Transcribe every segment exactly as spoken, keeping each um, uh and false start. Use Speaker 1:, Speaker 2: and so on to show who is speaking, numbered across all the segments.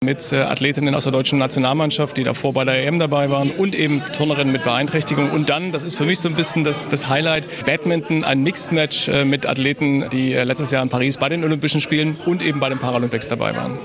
Speaker 1: mit äh, Athletinnen aus der deutschen Nationalmannschaft, die davor bei der E M dabei waren und eben Turnerinnen mit Beeinträchtigung. Und dann, das ist für mich so ein bisschen das, das Highlight, Badminton, ein Mixed-Match äh, mit Athleten, die äh, letztes Jahr in Paris bei den Olympischen Spielen und eben bei den Paralympics dabei waren.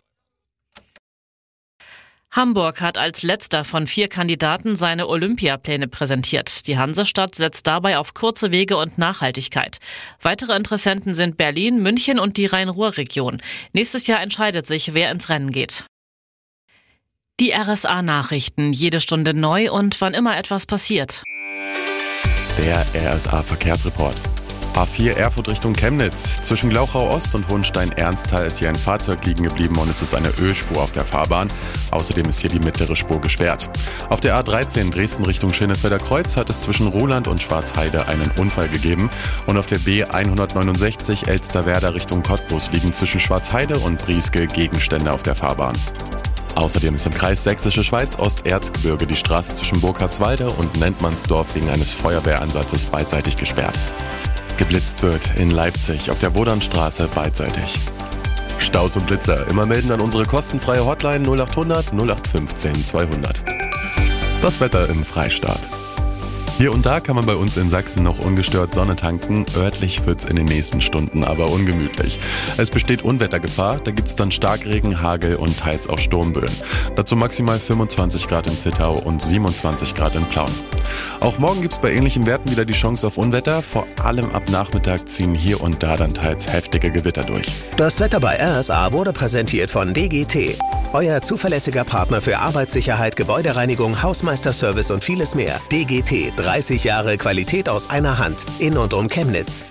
Speaker 2: Hamburg hat als letzter von vier Kandidaten seine Olympiapläne präsentiert. Die Hansestadt setzt dabei auf kurze Wege und Nachhaltigkeit. Weitere Interessenten sind Berlin, München und die Rhein-Ruhr-Region. Nächstes Jahr entscheidet sich, wer ins Rennen geht. Die R S A-Nachrichten, jede Stunde neu und wann immer etwas passiert.
Speaker 3: Der R S A-Verkehrsreport. A vier Erfurt Richtung Chemnitz. Zwischen Glauchau Ost und Hohenstein-Ernsthal ist hier ein Fahrzeug liegen geblieben und es ist eine Ölspur auf der Fahrbahn. Außerdem ist hier die mittlere Spur gesperrt. Auf der A dreizehn Dresden Richtung Schönefelder Kreuz hat es zwischen Roland und Schwarzheide einen Unfall gegeben. Und auf der B hundertneunundsechzig Elsterwerda Richtung Cottbus liegen zwischen Schwarzheide und Brieske Gegenstände auf der Fahrbahn. Außerdem ist im Kreis Sächsische Schweiz Osterzgebirge die Straße zwischen Burkhardswalde und Nentmannsdorf wegen eines Feuerwehransatzes beidseitig gesperrt. Geblitzt wird in Leipzig auf der Wodanstraße beidseitig. Staus und Blitzer immer melden an unsere kostenfreie Hotline null acht hundert null acht fünfzehn zweihundert. Das Wetter im Freistaat. Hier und da kann man bei uns in Sachsen noch ungestört Sonne tanken. Örtlich wird's in den nächsten Stunden aber ungemütlich. Es besteht Unwettergefahr, da gibt's dann Starkregen, Hagel und teils auch Sturmböen. Dazu maximal fünfundzwanzig Grad in Zittau und siebenundzwanzig Grad in Plauen. Auch morgen gibt's bei ähnlichen Werten wieder die Chance auf Unwetter. Vor allem ab Nachmittag ziehen hier und da dann teils heftige Gewitter durch.
Speaker 4: Das Wetter bei R S A wurde präsentiert von D G T. Euer zuverlässiger Partner für Arbeitssicherheit, Gebäudereinigung, Hausmeisterservice und vieles mehr. D G T, dreißig Jahre Qualität aus einer Hand. In und um Chemnitz.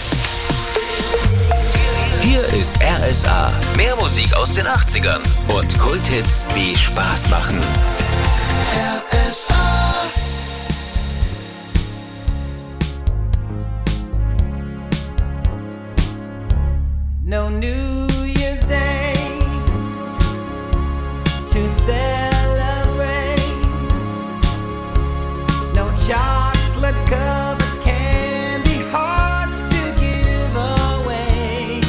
Speaker 5: Hier ist R S A. Mehr Musik aus den achtzigern und Kulthits, die Spaß machen. R S A.
Speaker 6: No New Year's Day to celebrate. No chocolate covered candy hearts to give away.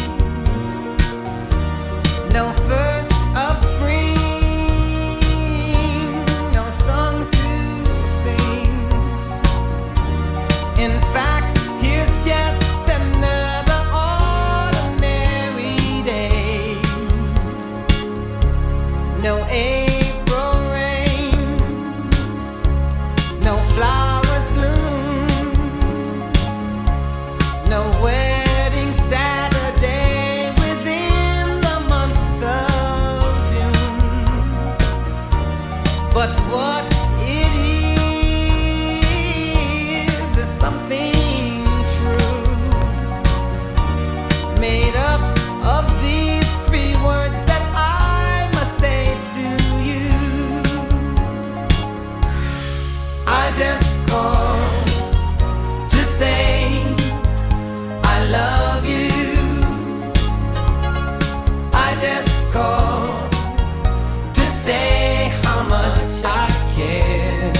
Speaker 6: No first of spring, no song to sing. In fact, here's just another no April rain, no flowers bloom, no wedding Saturday within the month of June. But what it is is something true, made up of these three words that I must say to you. I just called to say I love you. I just called to say how much I care.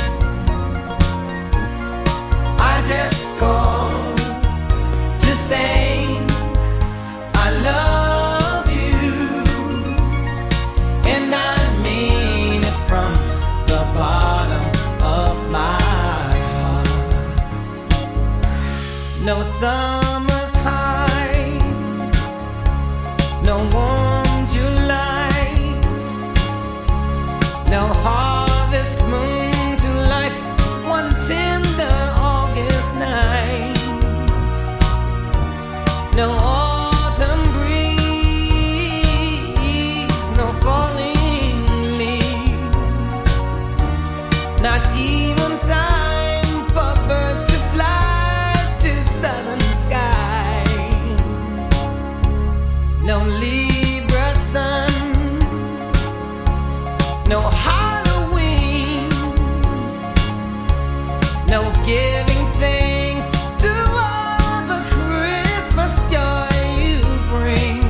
Speaker 6: I just called to say I love you, and I mean it from the bottom of my heart. No summer's high, no warm July, no harvest moon to light one tender August night, no autumn breeze, no falling leaves, not even time for birds to fly to southern skies, no Libra sun, no Halloween, no giving thanks to all the Christmas joy you bring.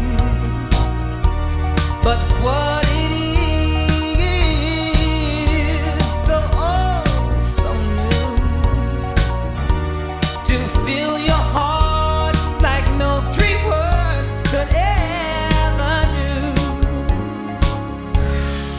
Speaker 6: But what it is, so oh so new, to fill your heart like no three words could ever do.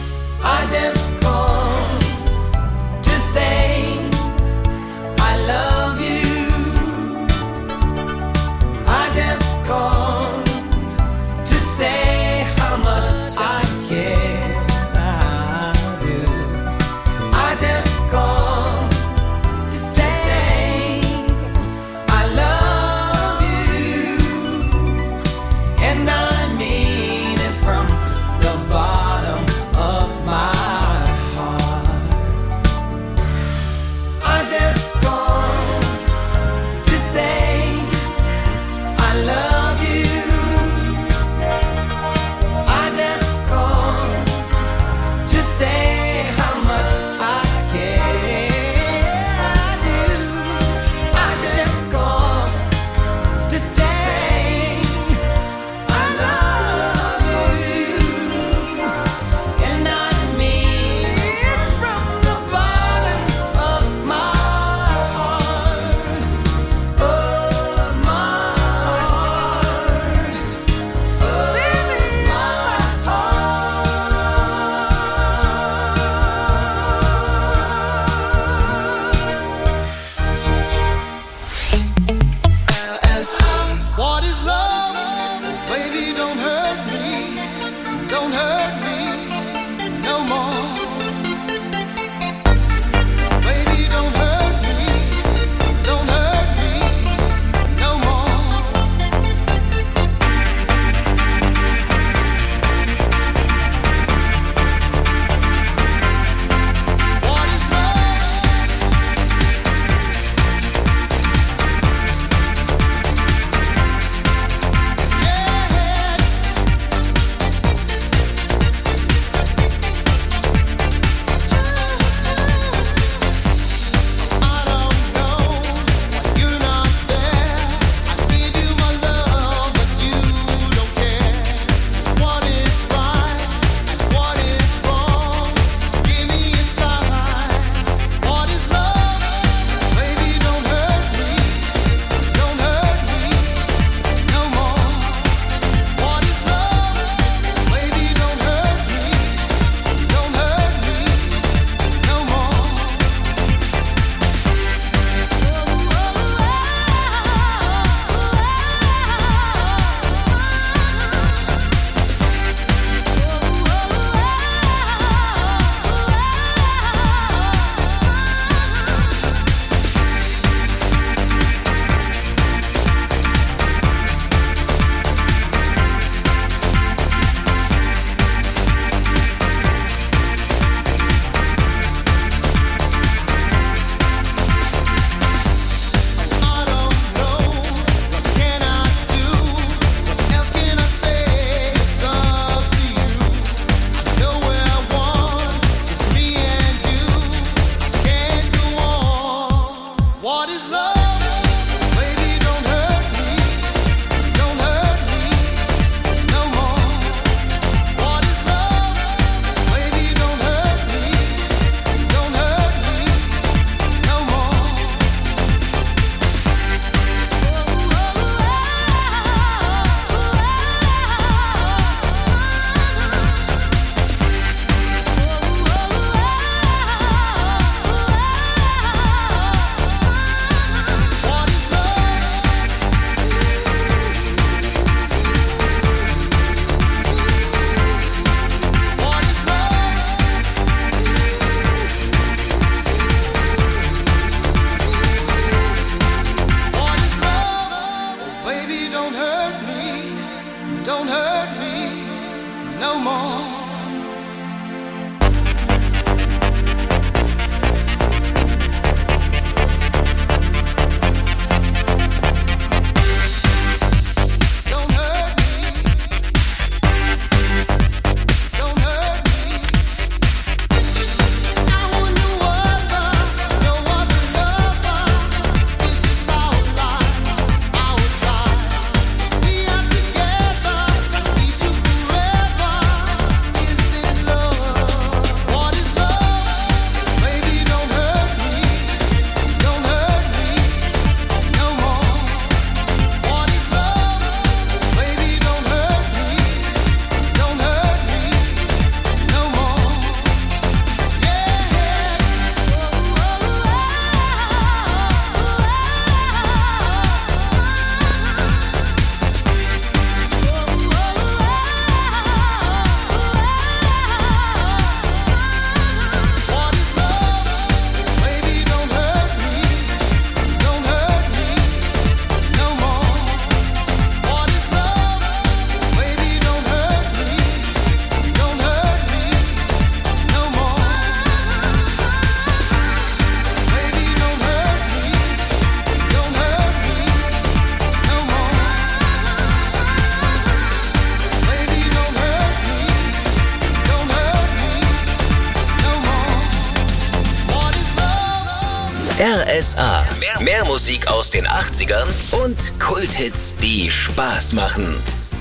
Speaker 5: S A. Mehr, mehr Musik aus den achtzigern und Kulthits, die Spaß machen.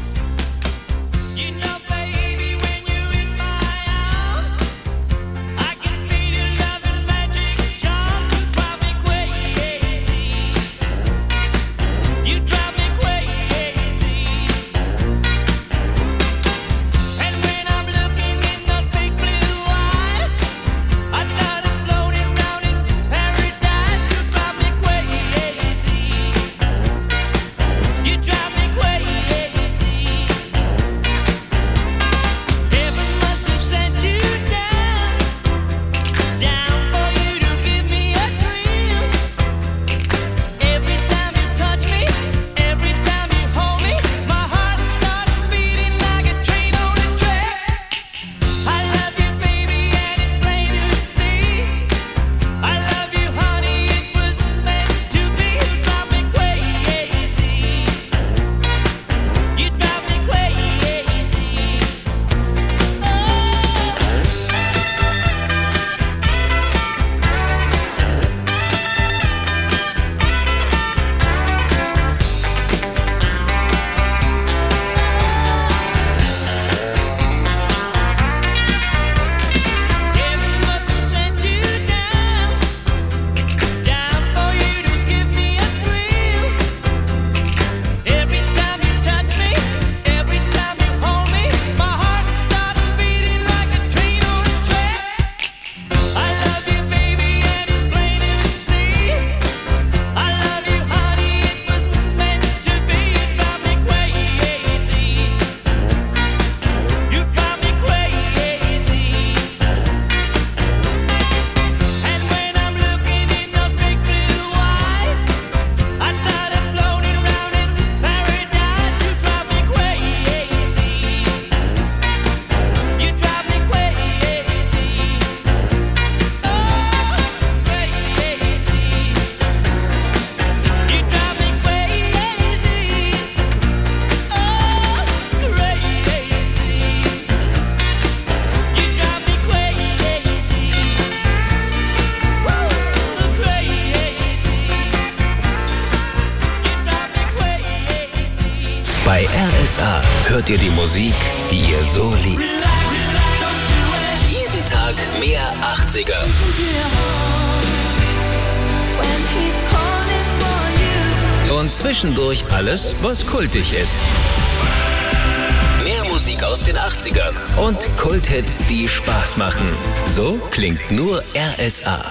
Speaker 5: Bei R S A hört ihr die Musik, die ihr so liebt. Jeden Tag mehr achtziger. Und zwischendurch alles, was kultig ist. Mehr Musik aus den achtzigern und Kulthits, die Spaß machen. So klingt nur R S A.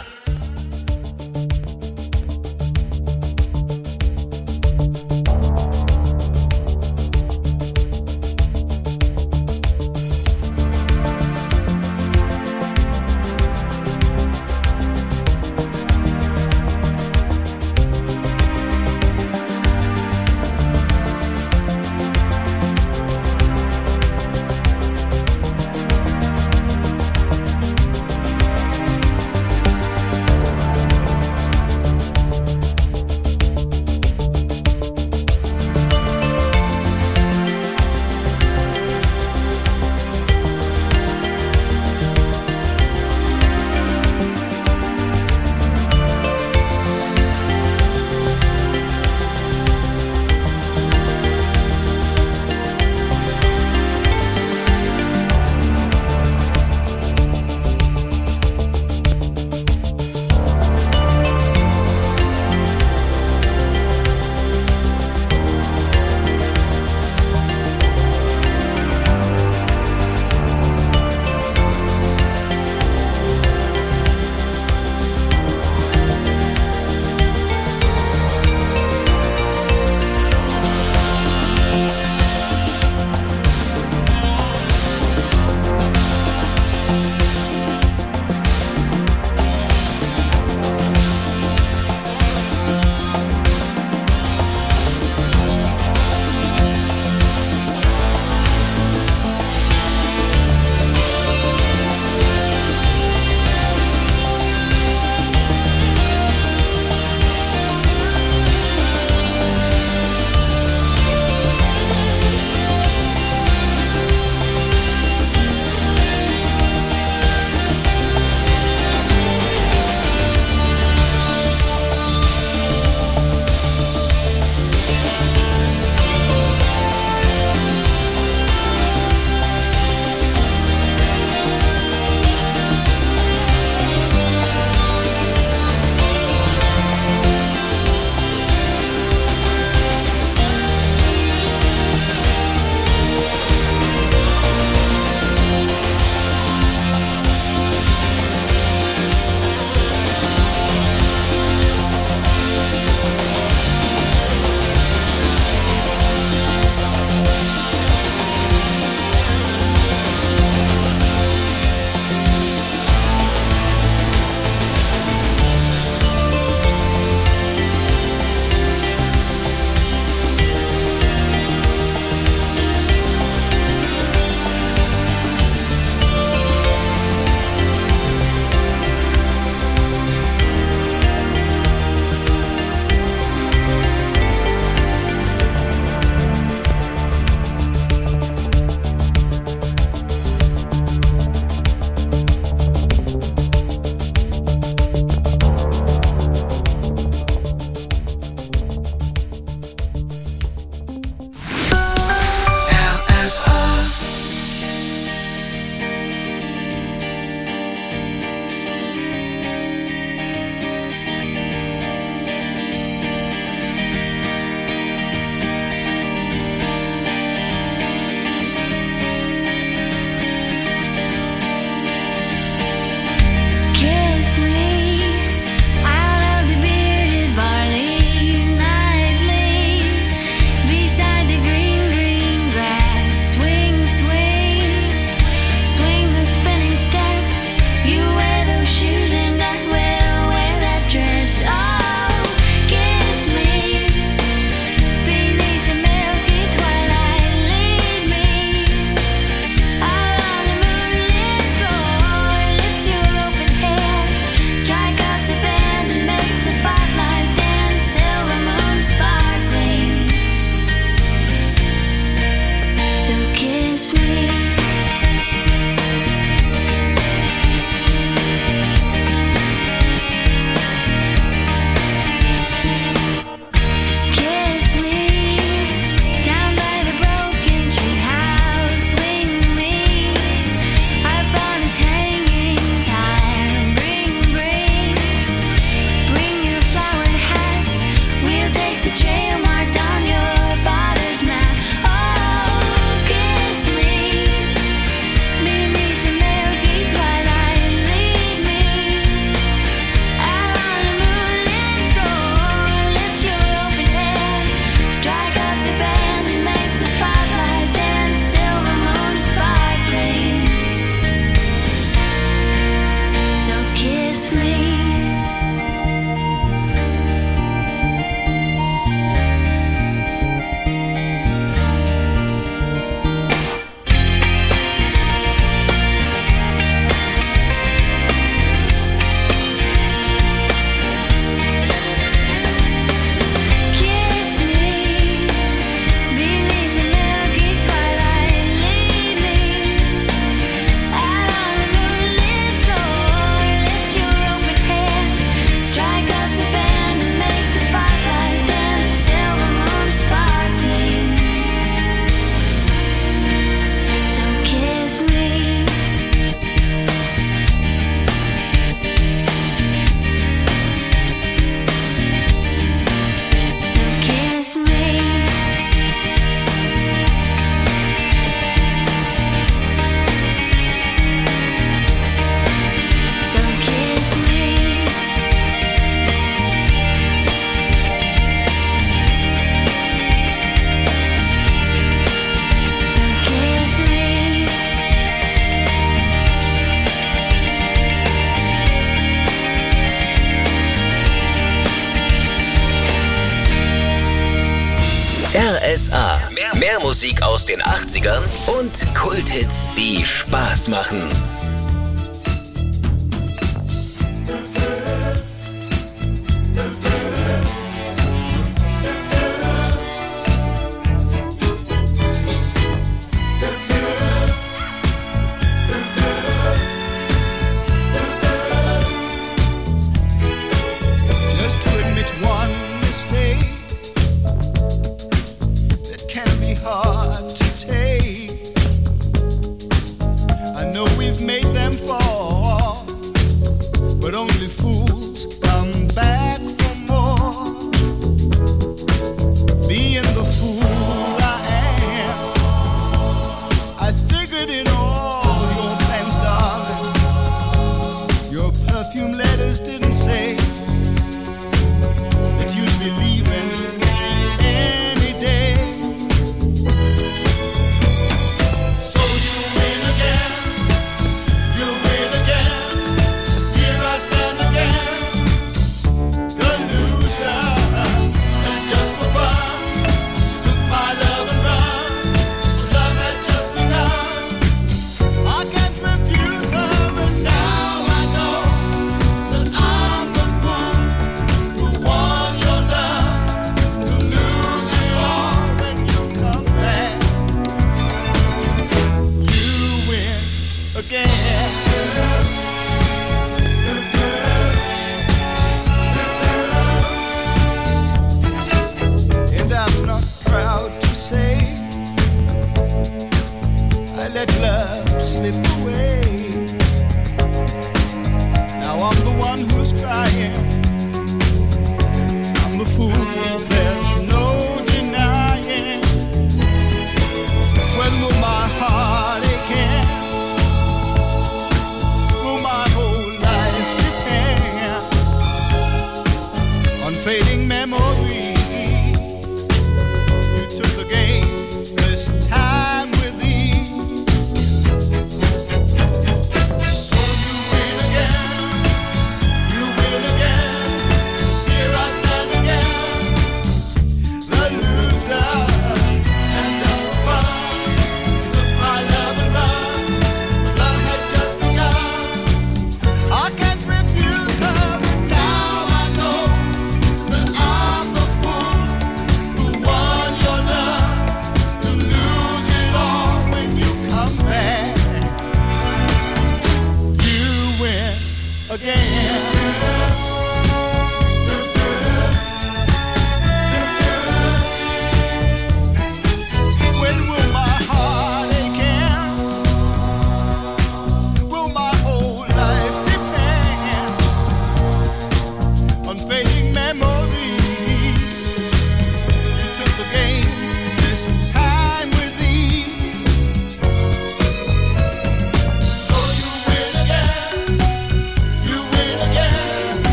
Speaker 5: Musik aus den achtzigern und Kulthits, die Spaß machen.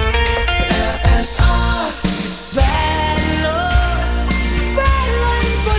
Speaker 6: Bello, bello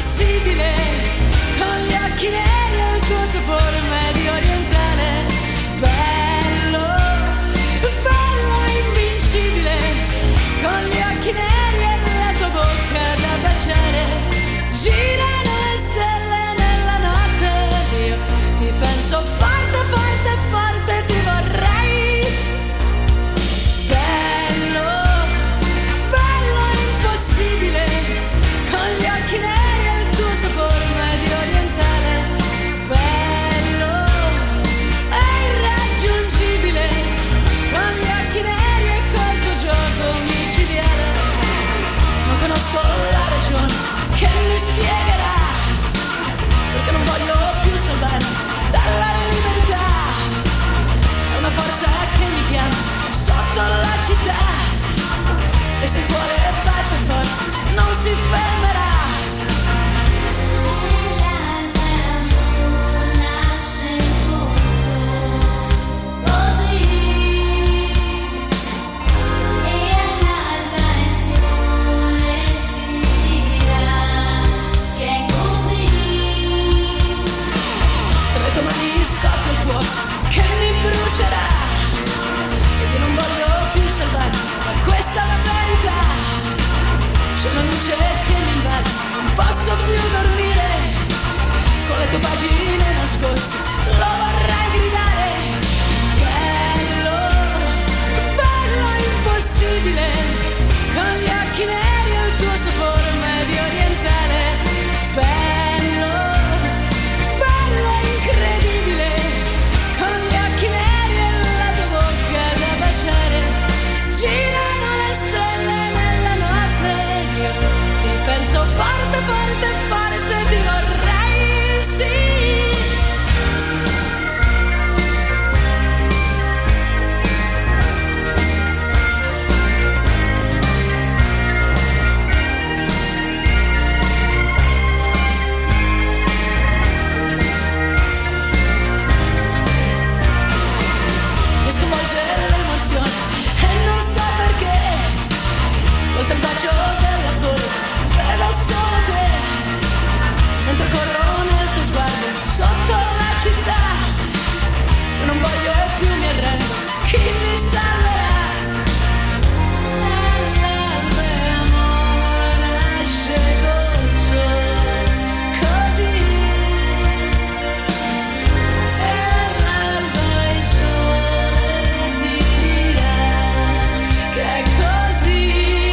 Speaker 7: e se il cuore batte forte non si fermerà. Scoppia il fuoco che mi brucerà ed io non voglio più salvarmi, ma questa è la verità. C'è una luce che mi invade, non posso più dormire con le tue pagine nascoste, lo vorrei gridare. Bello, bello impossibile, con gli occhi neri e il tuo sapore medio orientale. Bello, bello incredibile, con gli occhi neri e la tua bocca da baciare. Girano le stelle nella notte ed io ti penso forte, forte, forte, ti vorrei, sì. Mi sconvolge l'emozione e non so perché, oltre il bacio della folla vedo solo te, mentre corro nel tuo sguardo sotto la città. Io non voglio più, mi arrendo, chi mi salverà? L'amore nasce col sole, così, e all'alba il sole ti dirà che è così.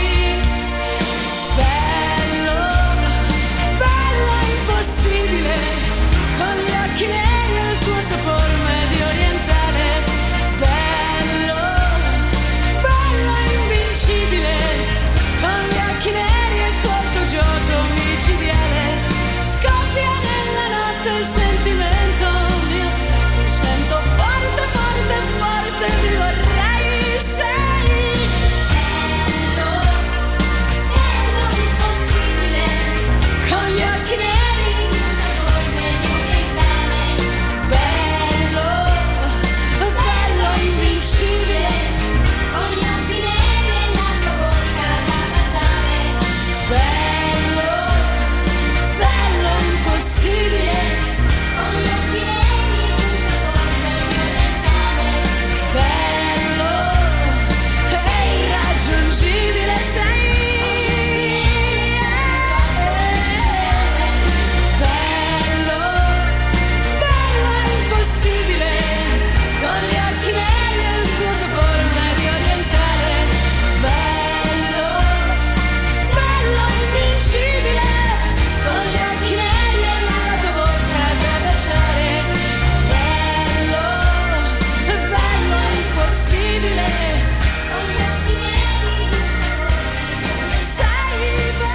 Speaker 7: Bello, bello impossibile, con gli occhi neri e il tuo sapore medio orientale. Bello, bello invincibile, con gli occhi neri e col tuo gioco micidiale. Scoppia nella notte il sentimento mio, mi sento forte, forte, forte, ti vorrei, sei. Bello, bello impossibile, con gli occhi neri e il sapore medio orientale. Bello, bello invincibile, con gli occhi neri e la tua bocca da baciare. Bello, bello impossibile, con gli occhi neri e il sapore medio orientale. Bello e irraggiungibile sei. Bello, bello impossibile, con gli occhi neri e il tuo sapore medio orientale. Bello, bello invincibile, con gli occhi neri e la tua bocca da baciare. Bello, bello impossibile, con gli occhi neri e il sapore sei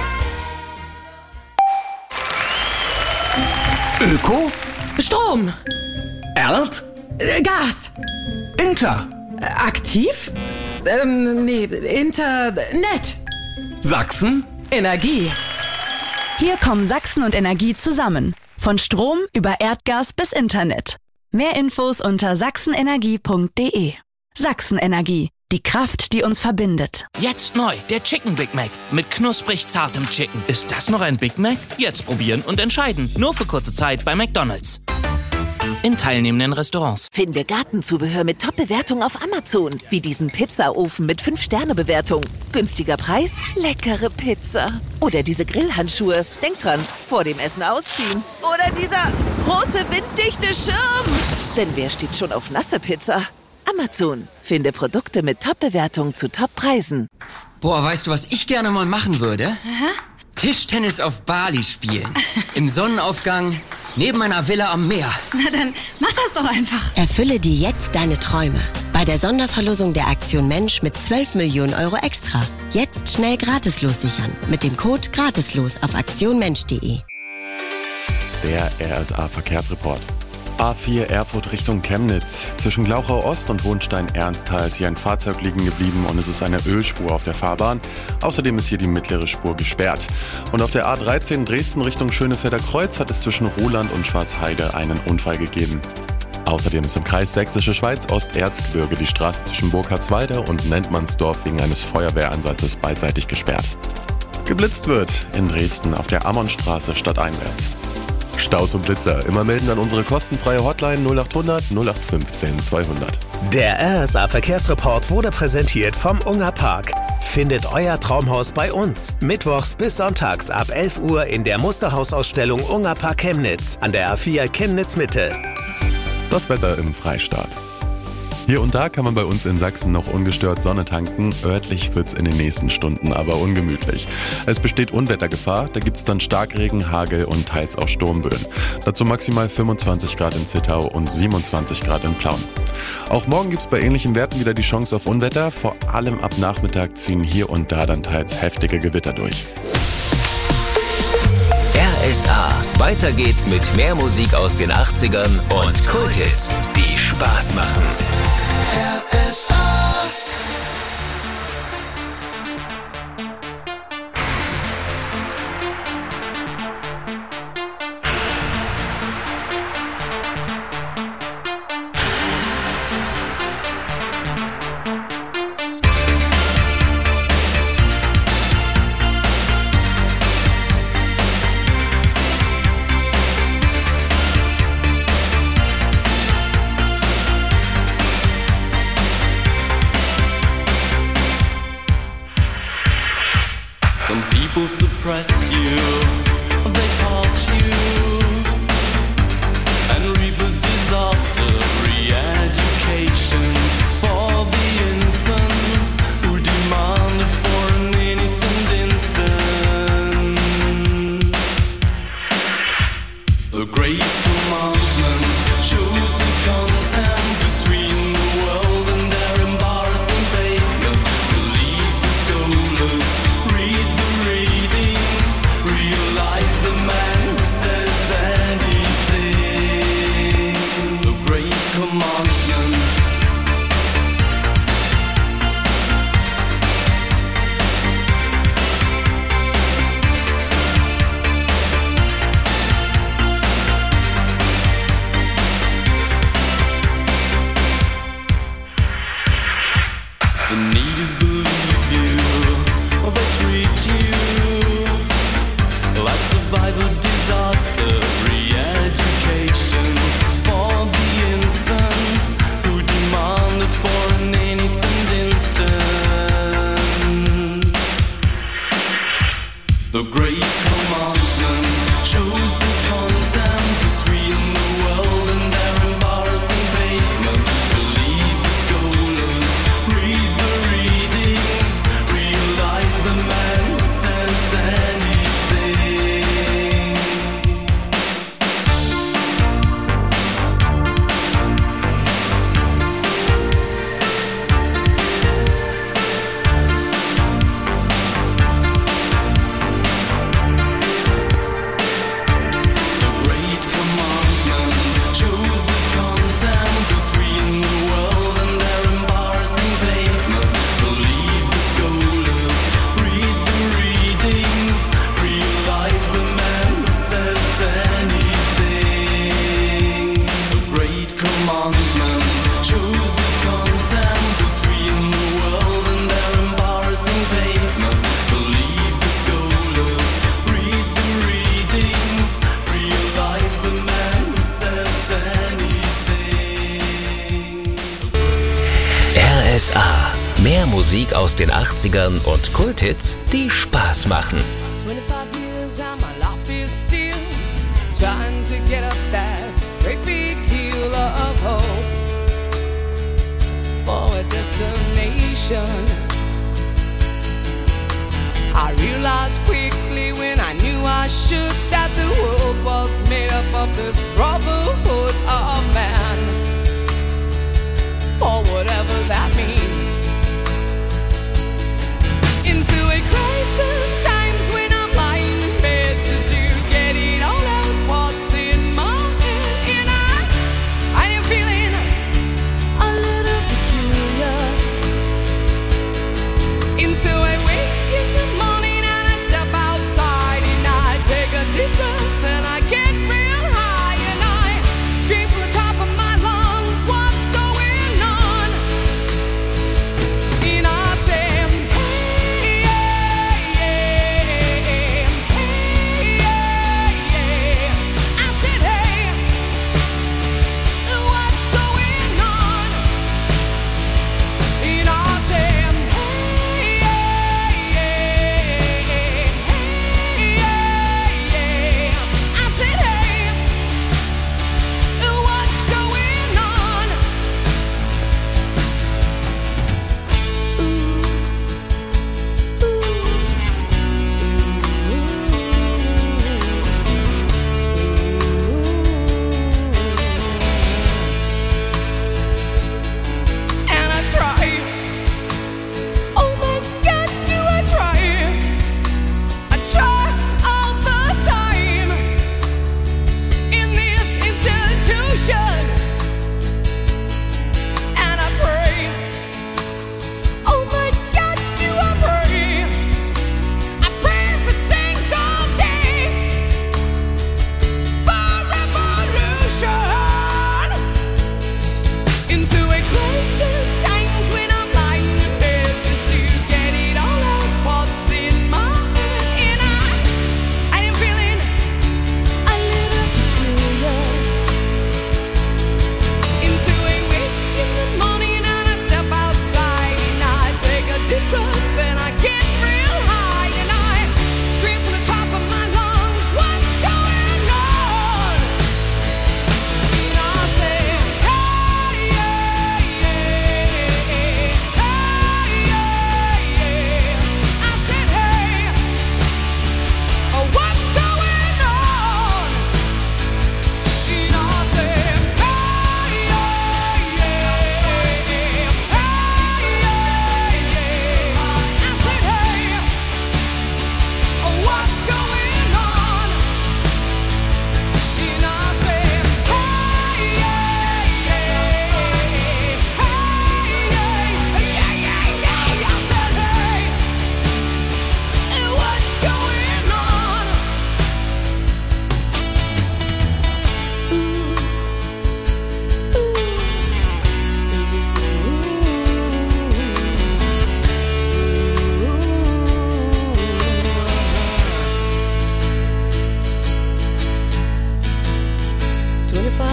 Speaker 7: bello.
Speaker 8: Öko?
Speaker 9: Strom,
Speaker 8: Erd?
Speaker 9: äh, Gas,
Speaker 8: Inter?
Speaker 9: äh, aktiv, ähm, nee, Internet,
Speaker 8: Sachsen?
Speaker 9: Energie.
Speaker 10: Hier kommen Sachsen und Energie zusammen. Von Strom über Erdgas bis Internet. Mehr Infos unter sachsenenergie punkt de. Sachsenenergie. Die Kraft, die uns verbindet.
Speaker 11: Jetzt neu, der Chicken Big Mac mit knusprig zartem Chicken. Ist das noch ein Big Mac? Jetzt probieren und entscheiden. Nur für kurze Zeit bei McDonald's. In teilnehmenden Restaurants.
Speaker 12: Finde Gartenzubehör mit Top-Bewertung auf Amazon. Wie diesen Pizzaofen mit fünf Sterne Bewertung. Günstiger Preis, leckere Pizza. Oder diese Grillhandschuhe. Denk dran, vor dem Essen ausziehen. Oder dieser große winddichte Schirm. Denn wer steht schon auf nasse Pizza? Amazon. Finde Produkte mit Top-Bewertung zu Top-Preisen.
Speaker 13: Boah, weißt du, was ich gerne mal machen würde?
Speaker 14: Aha.
Speaker 13: Tischtennis auf Bali spielen. Im Sonnenaufgang, neben einer Villa am Meer.
Speaker 14: Na dann mach das doch einfach.
Speaker 15: Erfülle dir jetzt deine Träume. Bei der Sonderverlosung der Aktion Mensch mit zwölf Millionen Euro extra. Jetzt schnell gratislos sichern. Mit dem Code gratislos auf aktion mensch punkt de.
Speaker 3: Der R S A Verkehrsreport. A vier Erfurt Richtung Chemnitz. Zwischen Glauchau Ost und Hohenstein-Ernsthal ist hier ein Fahrzeug liegen geblieben und es ist eine Ölspur auf der Fahrbahn. Außerdem ist hier die mittlere Spur gesperrt. Und auf der A dreizehn Dresden Richtung Schönefelder Kreuz hat es zwischen Roland und Schwarzheide einen Unfall gegeben. Außerdem ist im Kreis Sächsische Schweiz Osterzgebirge die Straße zwischen Burkhardswalde und Nentmannsdorf wegen eines Feuerwehreinsatzes beidseitig gesperrt. Geblitzt wird in Dresden auf der Ammonstraße stadteinwärts. Staus und Blitzer immer melden an unsere kostenfreie Hotline null acht hundert null acht fünfzehn zweihundert.
Speaker 4: Der R S A-Verkehrsreport wurde präsentiert vom Unger Park. Findet euer Traumhaus bei uns. Mittwochs bis sonntags ab elf Uhr in der Musterhausausstellung Unger Park Chemnitz an der A vier Chemnitz Mitte.
Speaker 3: Das Wetter im Freistaat. Hier und da kann man bei uns in Sachsen noch ungestört Sonne tanken. Örtlich wird's in den nächsten Stunden aber ungemütlich. Es besteht Unwettergefahr, da gibt's dann Starkregen, Hagel und teils auch Sturmböen. Dazu maximal fünfundzwanzig Grad in Zittau und siebenundzwanzig Grad in Plauen. Auch morgen gibt's bei ähnlichen Werten wieder die Chance auf Unwetter. Vor allem ab Nachmittag ziehen hier und da dann teils heftige Gewitter durch.
Speaker 5: R S A. Weiter geht's mit mehr Musik aus den achtzigern und Kulthits, die Spaß machen. R S A.
Speaker 16: Some people suppress you, they haunt you, and reap a disaster. Re-education for the infants who demand it for an innocent instant. The great commandment shows the content between the world and their embarrassing pavement. Believe the scholars, read the readings, realize the man who says anything. The great commandment. The need is believe you, or they treat you like survival disaster. Re-education for the infants who demand it for an innocent instant. The great commandment shows the content between the world and their embarrassing pavement. Believe the scholars, read the readings, realize the man who says anything. The great commandment shows the content between the world and their embarrassing pavement. Believe the scholars, read the readings, realize the man who says anything. The great commandment shows the content between the world and their embarrassing pavement. Believe the scholars, read the readings, realize the man who says anything.
Speaker 5: R S A. Mehr Musik aus den achtzigern und Kulthits, die Spaß machen.
Speaker 6: twenty-five years and my life is still trying to get up that great big hill of hope for a destination. I realized quickly when I knew I should that the world was made up of this brotherhood of man, for whatever that means. Into a crisis times when I'm lying in bed just to get it all out what's in my head, and I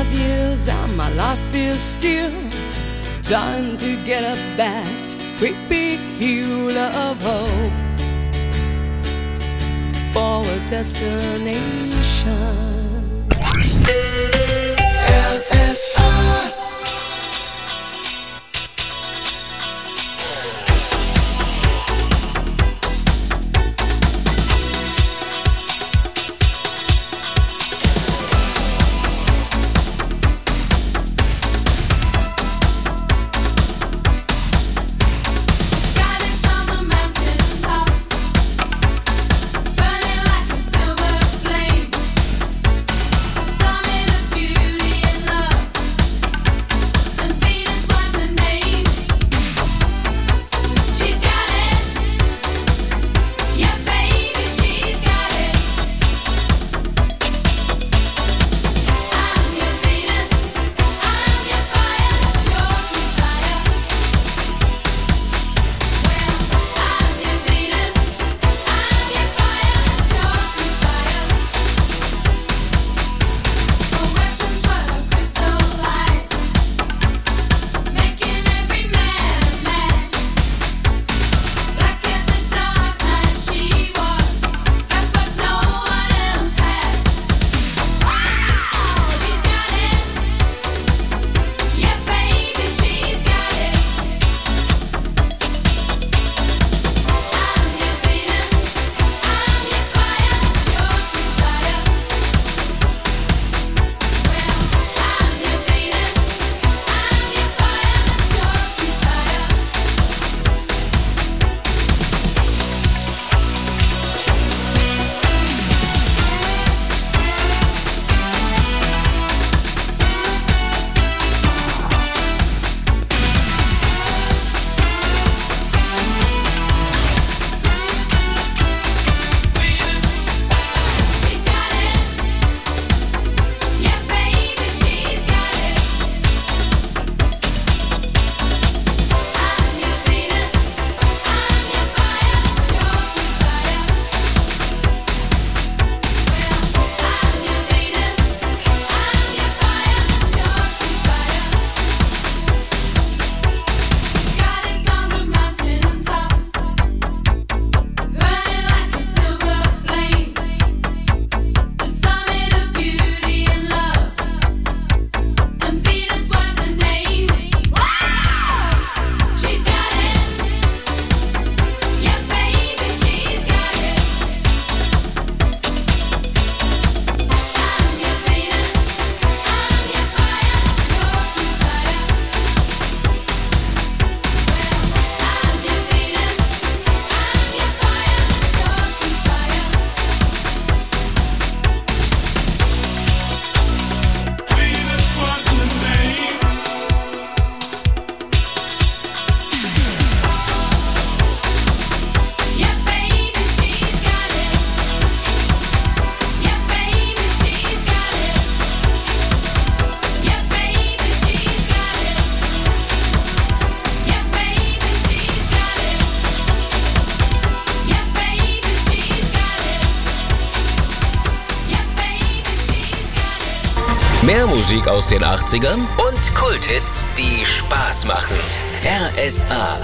Speaker 6: five years and my life is still trying to get up that great big hill of hope for a destination. R S A
Speaker 5: Mehr Musik aus den achtzigern und Kulthits, die Spaß machen. R S A.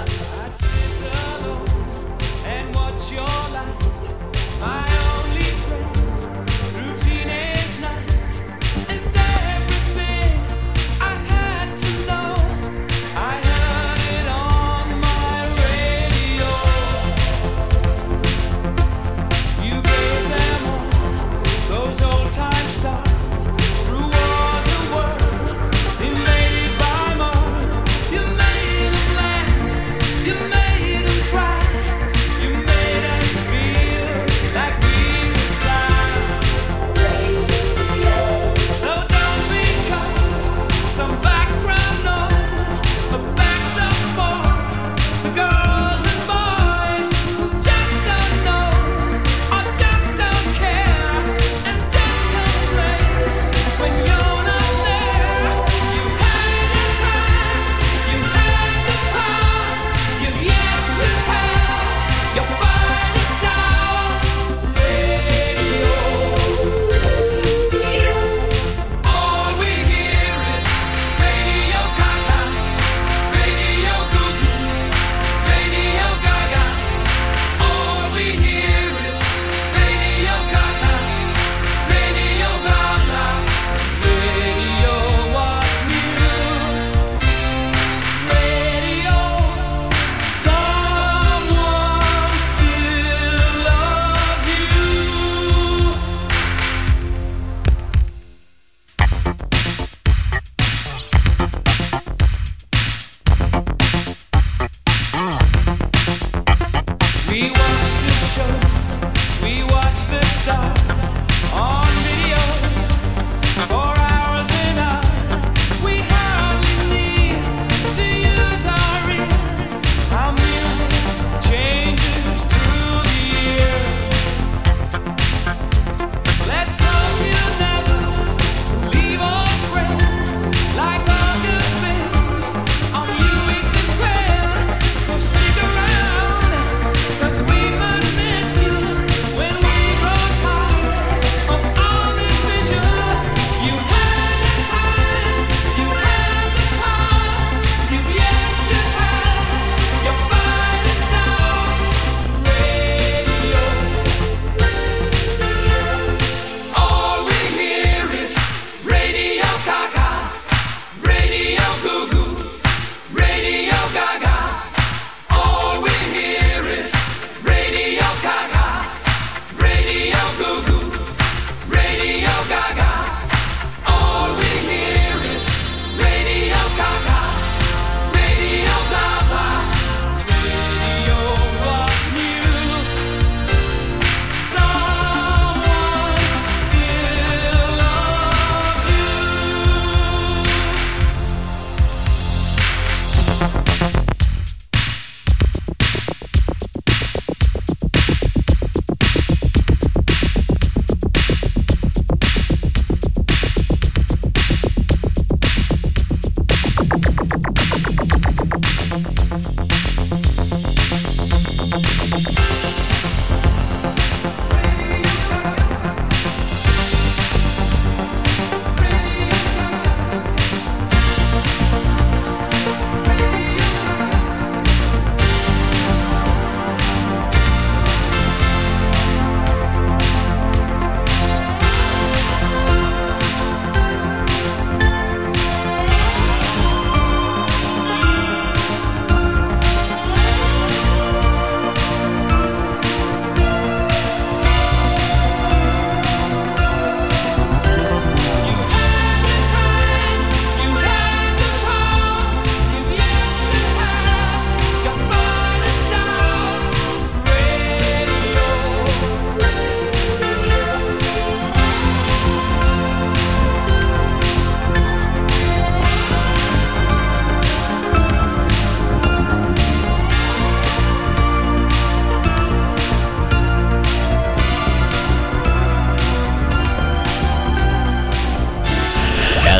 Speaker 16: You made them laugh.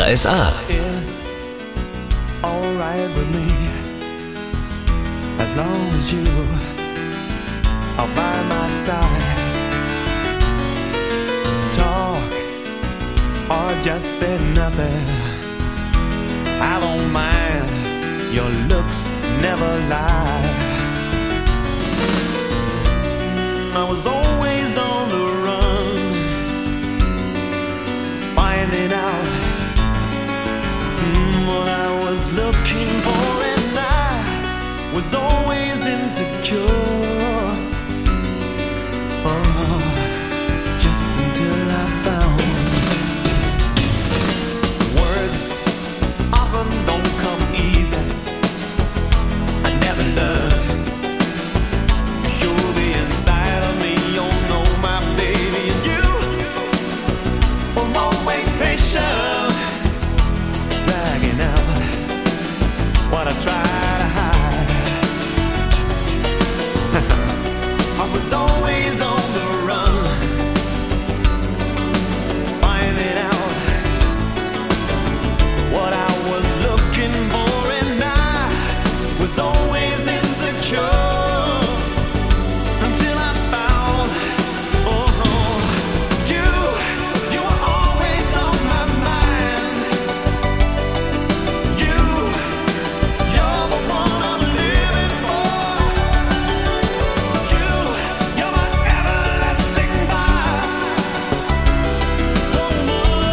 Speaker 5: R S A.
Speaker 16: Alright with me, as long as you are by my side. Talk or just say nothing, I don't mind, your looks never lie. I was always on the run, finding out mm, what I was looking for, and I was always insecure. Oh, just until I found words often don't come easy. I never learned to show the inside of me. You know my baby, and you were always patient, dragging out what I try to hide. I was always on the run, finding out what I was looking for, and I was always insecure until I found, oh, you, you were always on my mind. You, you're the one I'm living for. You, you're my everlasting fire. Oh,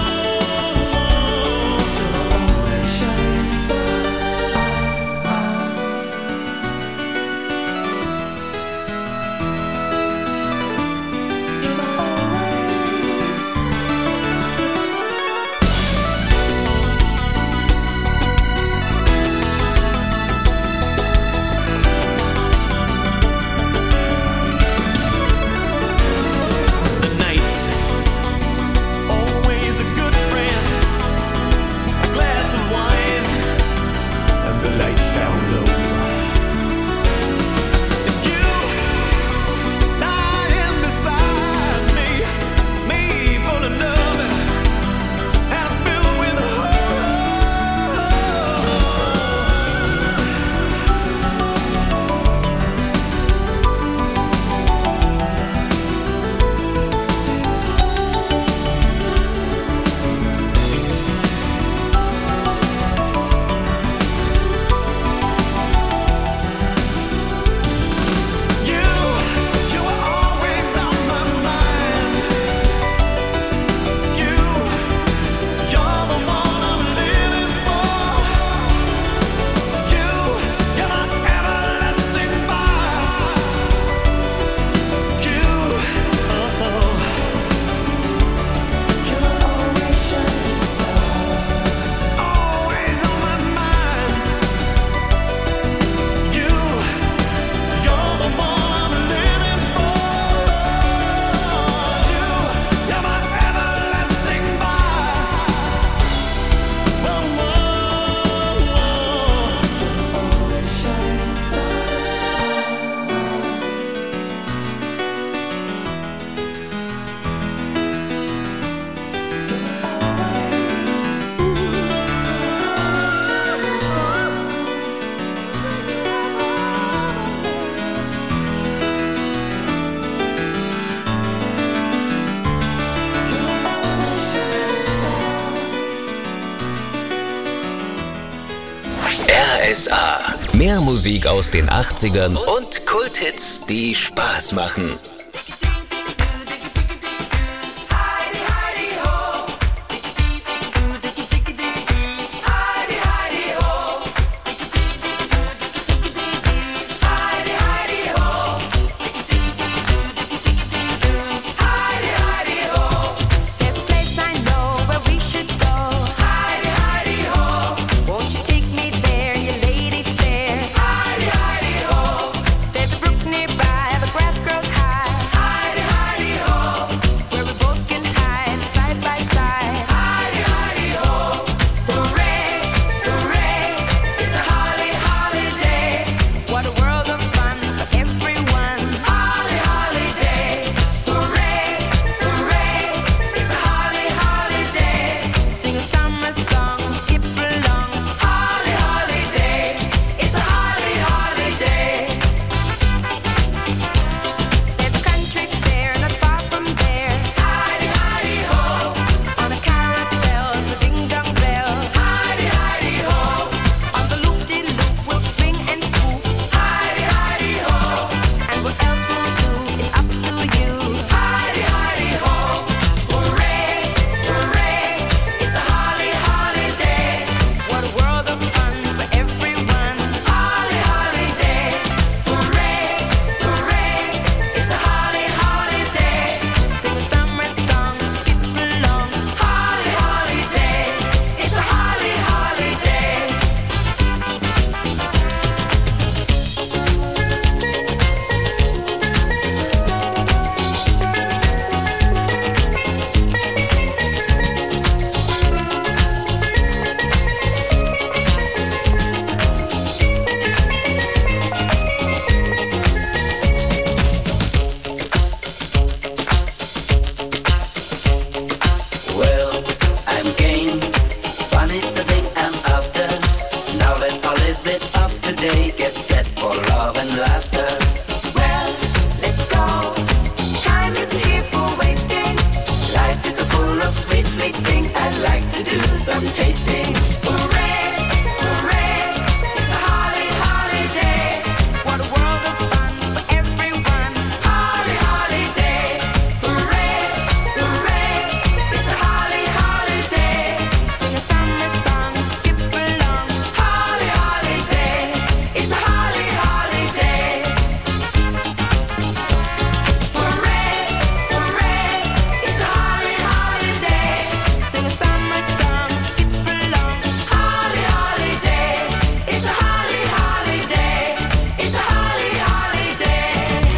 Speaker 16: always shining star. The night, always a good friend. A glass of wine and the lights down low. And you lying beside me, me full of love and I'm filled with you, you were always on my mind. You, you're the one I'm living for. You, you're my everlasting fire. You, oh, you're always shining star, always on my mind. You, you're the one I'm living for. You, you're my everlasting fire. Whoa, whoa, whoa. Always shining star.
Speaker 5: R S A. Mehr Musik aus den achtzigern und Kulthits, die Spaß machen.
Speaker 7: There's a place I know where we should go. Heidi, Heidi, ho. Won't you take me there, you lady fair? Heidi, Heidi, ho. There's a brook nearby, the grass grows high.
Speaker 16: sweet things I'd like to do some tasting. Hooray, hooray, it's a holly holiday. What a world of fun for everyone. Holly holiday. Hooray, hooray, it's a holly holiday. Sing a summer song, skip along. Holly holiday, it's a holly holiday. Hooray, hooray, it's a holly holiday. Sing a summer song, skip along. Holly holiday, it's a holly holiday. It's a holly holiday.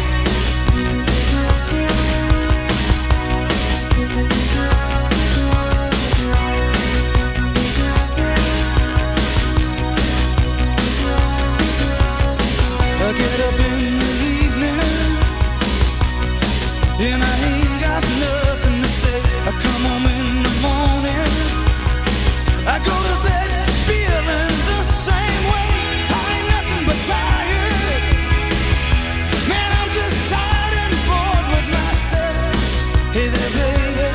Speaker 16: I get up in the evening and I ain't got nothing to say. I come home in the morning, I go to bed feeling the same way. I ain't nothing but tired. Man, I'm just tired and bored with myself. Hey there, baby,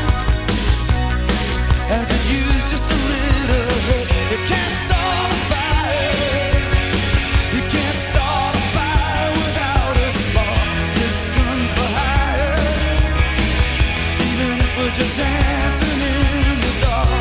Speaker 16: I could use just a little help. You can't start a fire. You can't start a fire without a spark. This gun's for hire. Even if we're just dancing in the dark.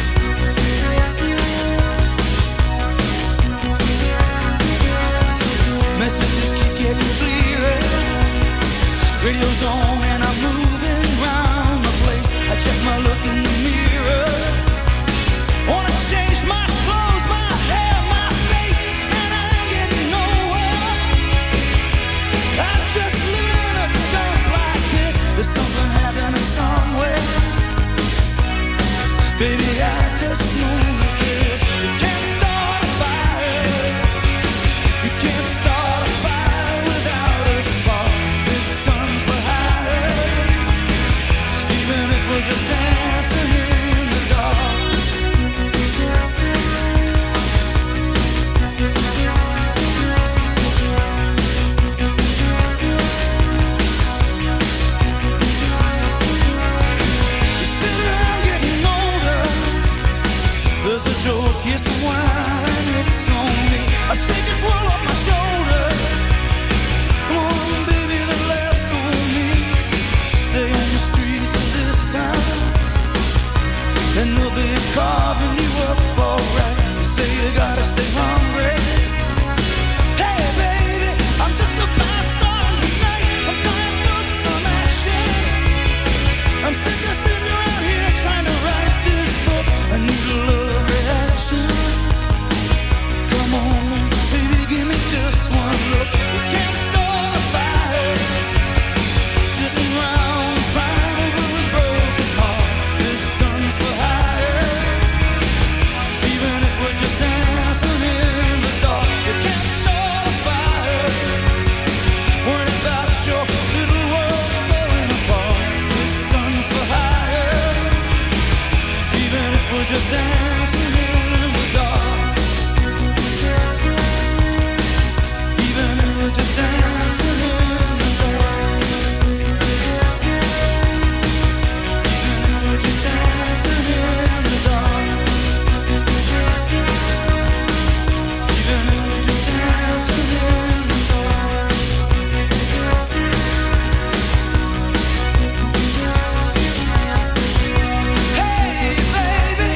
Speaker 16: Messages keep getting clearer. Radio's on and I'm moving round the place. I check my look in the mirror. Wanna change my clothes, my hair, my face, and I ain't getting nowhere. I'm just living in a dump like this. There's something happening somewhere. Baby, I just know that this. You can't start a fire. You can't start a fire without a spark. This gun's for hire. Even if we're just dancing in the dark. You sit around getting older. There's a joke, here's some wine, it's on me. I shake this world off my shoulders. Come on, baby, the laughs on me. Stay on the streets of this town, and they'll be carving you up alright. You say you gotta stay hungry. Hey, baby, I'm just a fast star tonight. I'm dying for some action. I'm sick of sitting around here trying to write this book. I need a love reaction. Come on, baby, give me just one look. We can't start a fire. Sitting around crying over a broken heart. This gun's for hire. Even if we're just dancing in the dark. We can't start a fire. Worried about your little world falling apart. This gun's for hire. Even if we're just dancing in the dark. Even if we're just dancing in the dark. Even if we're just dancing in the dark. Even if we're just dancing in the dark. Hey, baby.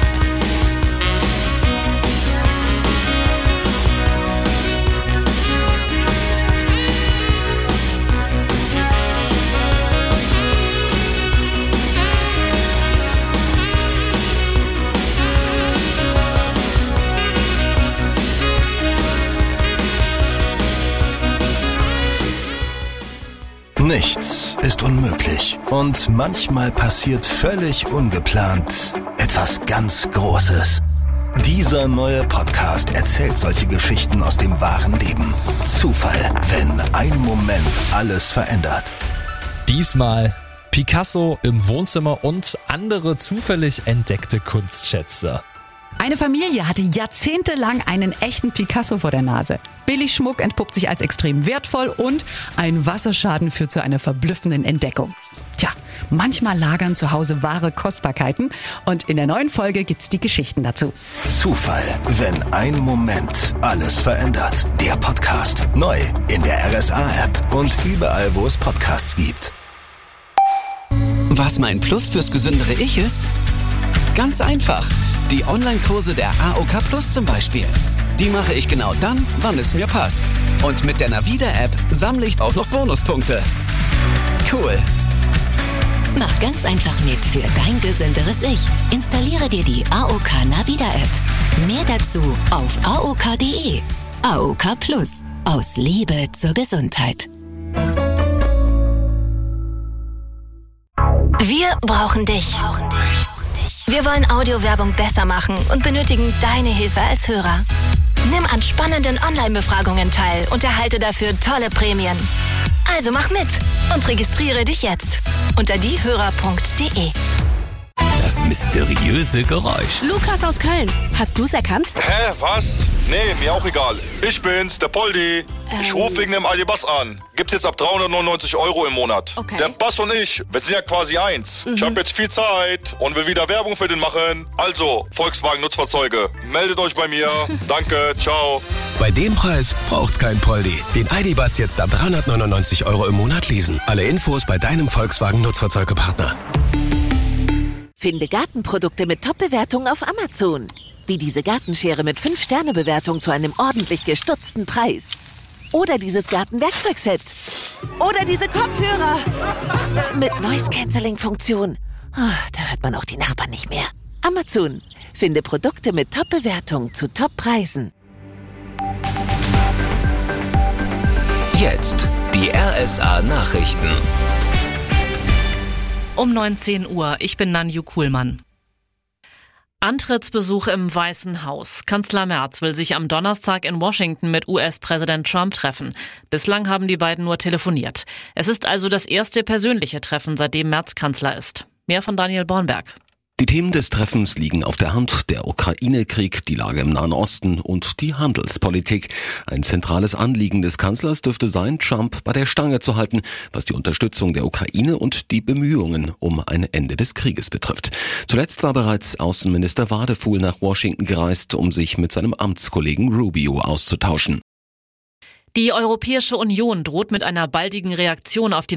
Speaker 17: Nichts ist unmöglich. Und manchmal passiert völlig ungeplant etwas ganz Großes. Dieser neue Podcast erzählt solche Geschichten aus dem wahren Leben. Zufall, wenn ein Moment alles verändert.
Speaker 18: Diesmal Picasso im Wohnzimmer und andere zufällig entdeckte Kunstschätze.
Speaker 19: Eine Familie hatte jahrzehntelang einen echten Picasso vor der Nase. Billigschmuck entpuppt sich als extrem wertvoll und ein Wasserschaden führt zu einer verblüffenden Entdeckung. Tja, manchmal lagern zu Hause wahre Kostbarkeiten und in der neuen Folge gibt's die Geschichten dazu.
Speaker 17: Zufall, wenn ein Moment alles verändert. Der Podcast neu in der R S A-App und überall, wo es Podcasts gibt.
Speaker 20: Was mein Plus fürs gesündere Ich ist? Ganz einfach. Die Online-Kurse der A O K Plus zum Beispiel. Die mache ich genau dann, wann es mir passt. Und mit der Navida-App sammle ich auch noch Bonuspunkte. Cool.
Speaker 21: Mach ganz einfach mit für dein gesünderes Ich. Installiere dir die A O K Navida-App. Mehr dazu auf a o k punkt d e. A O K Plus. Aus Liebe zur Gesundheit.
Speaker 22: Wir brauchen dich. Wir wollen Audiowerbung besser machen und benötigen deine Hilfe als Hörer. Nimm an spannenden Online-Befragungen teil und erhalte dafür tolle Prämien. Also mach mit und registriere dich jetzt unter diehörer punkt d e.
Speaker 5: Das mysteriöse Geräusch.
Speaker 22: Lukas aus Köln, hast du's erkannt?
Speaker 23: Hä, was? Nee, mir auch egal. Ich bin's, der Poldi. Ähm. Ich rufe wegen dem Aldi-Bass an. Gibt's jetzt ab dreihundertneunundneunzig Euro im Monat.
Speaker 22: Okay.
Speaker 23: Der Bass und ich, wir sind ja quasi eins.
Speaker 22: Mhm.
Speaker 23: Ich habe jetzt viel Zeit und will wieder Werbung für den machen. Also, Volkswagen Nutzfahrzeuge, meldet euch bei mir. Danke, ciao.
Speaker 24: Bei dem Preis braucht's kein Poldi. Den Aldi-Bass jetzt ab dreihundertneunundneunzig Euro im Monat leasen. Alle Infos bei deinem Volkswagen Nutzfahrzeugepartner.
Speaker 12: Finde Gartenprodukte mit Top-Bewertungen auf Amazon. Wie diese Gartenschere mit fünf Sterne Bewertung zu einem ordentlich gestutzten Preis. Oder dieses Gartenwerkzeugset. Oder diese Kopfhörer. Mit Noise-Canceling-Funktion. Oh, da hört man auch die Nachbarn nicht mehr. Amazon. Finde Produkte mit Top-Bewertung zu Top-Preisen.
Speaker 5: Jetzt die R S A-Nachrichten.
Speaker 2: Um neunzehn Uhr, ich bin Nanju Kuhlmann. Antrittsbesuch im Weißen Haus. Kanzler Merz will sich am Donnerstag in Washington mit U S-Präsident Trump treffen. Bislang haben die beiden nur telefoniert. Es ist also das erste persönliche Treffen, seitdem Merz Kanzler ist. Mehr von Daniel Bornberg.
Speaker 25: Die Themen des Treffens liegen auf der Hand: der Ukraine-Krieg, die Lage im Nahen Osten und die Handelspolitik. Ein zentrales Anliegen des Kanzlers dürfte sein, Trump bei der Stange zu halten, was die Unterstützung der Ukraine und die Bemühungen um ein Ende des Krieges betrifft. Zuletzt war bereits Außenminister Wadefuhl nach Washington gereist, um sich mit seinem Amtskollegen Rubio auszutauschen.
Speaker 2: Die Europäische Union droht mit einer baldigen Reaktion auf die